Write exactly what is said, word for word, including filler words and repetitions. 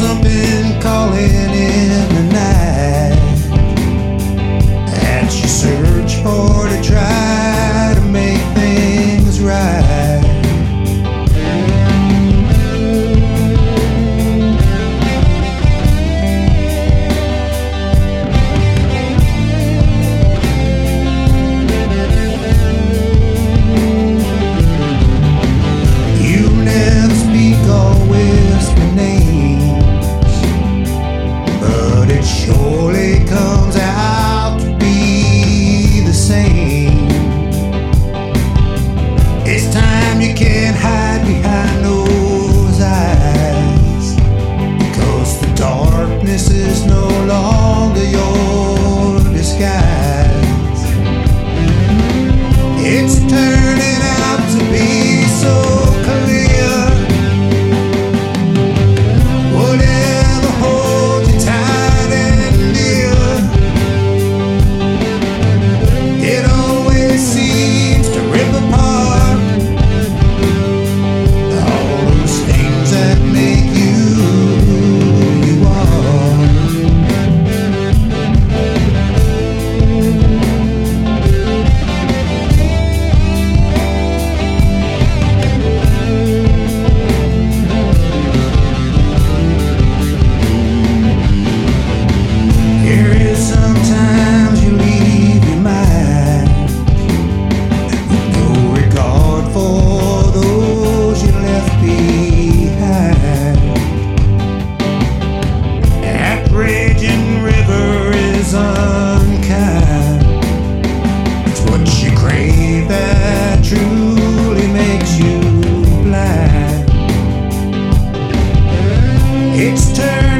something calling in the night that you search for to try to make things right. Surely comes out to be the same. It's time you can't hide behind those eyes, because the darkness is no longer your disguise. It's turning out to be so clear. Whatever holds you tight, truly makes you blind. It's turned